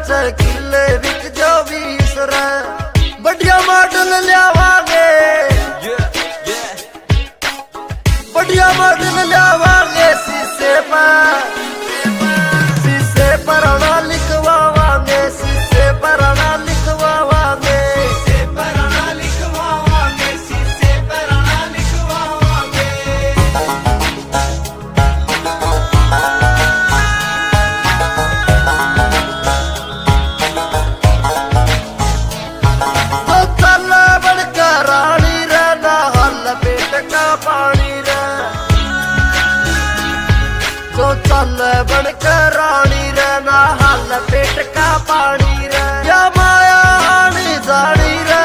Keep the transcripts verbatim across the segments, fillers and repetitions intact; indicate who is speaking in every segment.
Speaker 1: छह किले बिक जो बीस रे बढ़िया मॉडल लियावांगे बढ़िया मॉडल लियावांगे शीशे पर शीशे पर ना लिखवावांगे शीशे पर ना लिखवावांगे शीशे पर ना लिखवावांगे शीशे पर ना लिखवावांगे तो चल बनकर रानी रे ना हल पेट का पानी रे तो चल बनकर रानी रे ना हल पेट का पानी रे या माया आनी जानी रे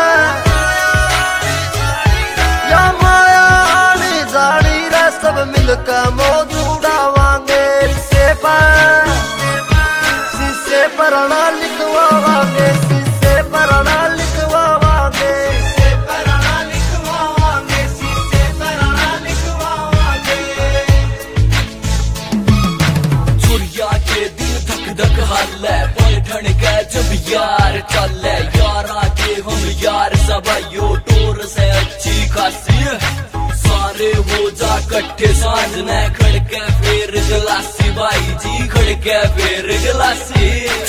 Speaker 1: या माया आनी जानी रे सब मिलकर मौज उड़ावांगे शीशे पर शीशे पर ना लिखवावांगे शीशे पर ना लिखवावांगे शीशे पर ना लिखवावांगे शीशे पर ना लिखवावांगे
Speaker 2: चुरिया के दिल धक धक हाल है बैठन के जब यार चल है यारा के हम यार सब यो टोर से अच्छी खासी सारे हो जा कट्ठे सांझ ने खड़के फेर गलासी भाई जी खड़के फेर गलासी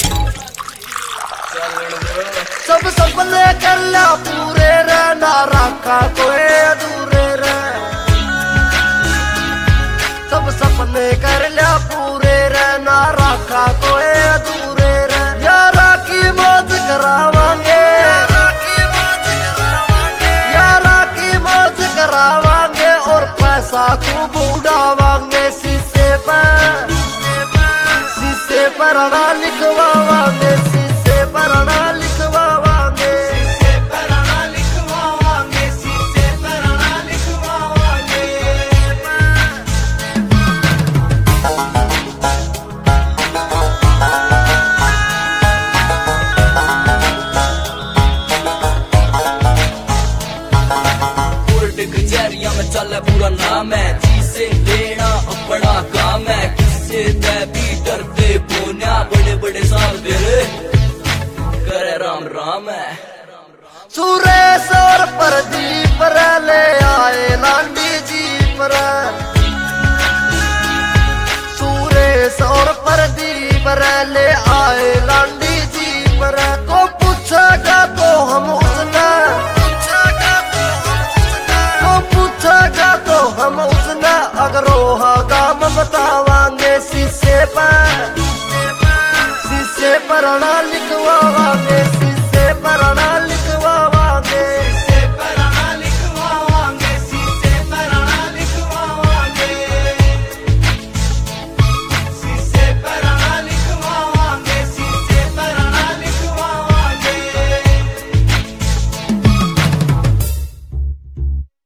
Speaker 1: सब सपने कर ला पूरे रे ना रखा कोई अधूरे रे सब सपने कर ला पूरे रे ना रखा कोई अधूरे रे यारा की मौज करावांगे यारा की मौज करावांगे और पैसा खूब उड़ावांगे शीशे पर शीशे पर ना लिखवावांगे शीशे पर ना लिखवावांगे शीशे पर ना लिखवावांगे शीशे पर ना लिखवावांगे
Speaker 2: कोर्ट कचहरिया में चल पूरा नाम है जिसे लेना अपना काम है किससे तय भी डरते बोनिया बड़े बड़े साल तेरे करे राम राम है
Speaker 1: सुरेश और प्रदीप रे ले आए लांडी जी पर सुरेश और प्रदीप रे ले आए लांडी जी पर को पूछेगा तो हम उसने को पूछेगा तो हम उसने अगर रोहा काम बताओ